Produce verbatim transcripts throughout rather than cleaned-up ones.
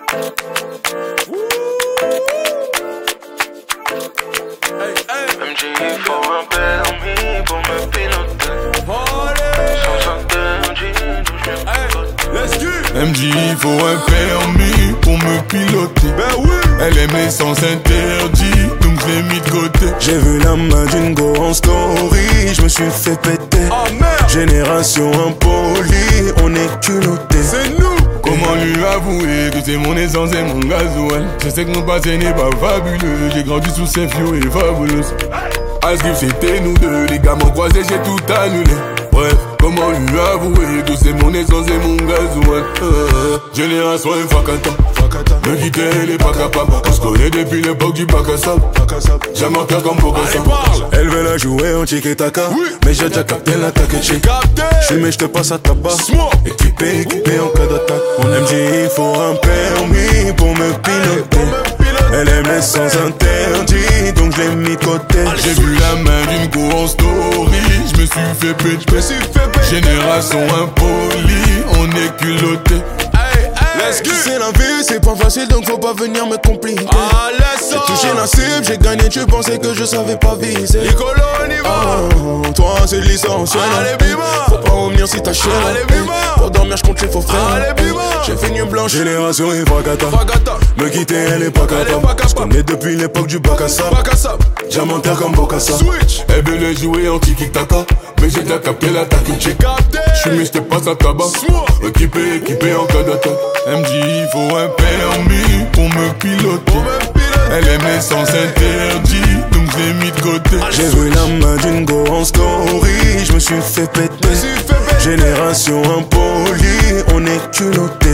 M J, il faut un permis pour me piloter. Sans interdit, d'où je viens. M J, il faut un permis pour me piloter. Ben oui. Elle aime les sens interdits, donc je l'ai mis de côté. J'ai vu la main d'une go en story, je me suis fait péter. Oh merde. Génération impolie, on est culotté. C'est nous. Comment lui avouer que c'est mon essence et mon gasoil? Je sais que mon passé n'est pas fabuleux. J'ai grandi sous ces fios et fabuleuses. Asgif c'était nous deux, les gars m'ont croisé, j'ai tout annulé. Bref, comment lui avouer que c'est mon essence et mon gasoil? euh, Génération infacata, me quitter elle est pas capable. On se connaît depuis l'époque du bac à sable. J'aime en faire comme Bokassa. Elle veut la jouer en tiki-taka, oui. Mais j'ai déjà capté l'attaque. J'ai capté. J'fume et j'te passe à tabac. Équipé, équipé en cas d'attaque. On M J, il faut un permis pour me piloter. Elle aime les sans interdit, donc je l'ai mis de côté. J'ai vu la main d'une go en story, je me suis fait péter. Génération impolie, on est culotté. Tu sais la vie c'est pas facile donc faut pas venir me compliquer. Ah, j'ai touché la cible, j'ai gagné, tu pensais que je savais pas viser. Nicolo, on y va. Oh, toi c'est licencieux. Allez, bima. Faut pas revenir si t'as chier. Allez, bima. Pour dormir je compte les faux frères. Allez, bima. J'ai fait une blanche. Génération et Fagata. Me quitter elle est pas capable. Je connais depuis l'époque du bac à sable. Diamantaire comme Bokassa. Switch. Elle veut les jouer en tiki-taka, mais j'ai déjà capté l'attaque. J'ai capté. J'suis mis, j'te passe à tabac. Équipé, équipé en cas d'attaque. M J, il faut un permis pour me piloter. Elle aime les sens interdits, donc je l'ai mis de côté. J'ai vu la main d'une go en story, je me suis fait péter. Génération impolie, on est culotté.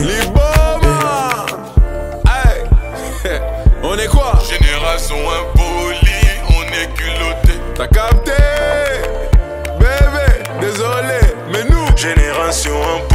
On est quoi? Génération impolie, on est culotté. T'as capté? Bébé, désolé, mais nous. Génération impolie.